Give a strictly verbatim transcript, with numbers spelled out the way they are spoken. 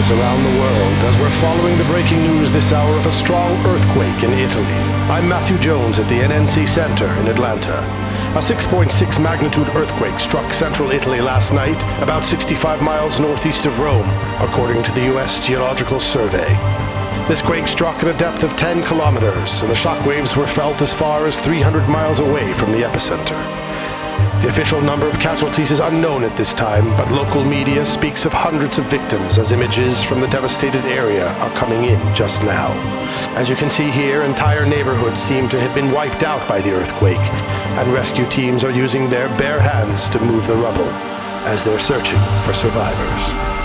survivors around the world as we're following the breaking news this hour of a strong earthquake in Italy. I'm Matthew Jones at the N N C Center in Atlanta. A six point six magnitude earthquake struck central Italy last night, about sixty-five miles northeast of Rome, according to the U S Geological Survey. This quake struck at a depth of ten kilometers, and the shockwaves were felt as far as three hundred miles away from the epicenter. The official number of casualties is unknown at this time, but local media speaks of hundreds of victims as images from the devastated area are coming in just now. As you can see here, entire neighborhoods seem to have been wiped out by the earthquake, and rescue teams are using their bare hands to move the rubble as they're searching for survivors.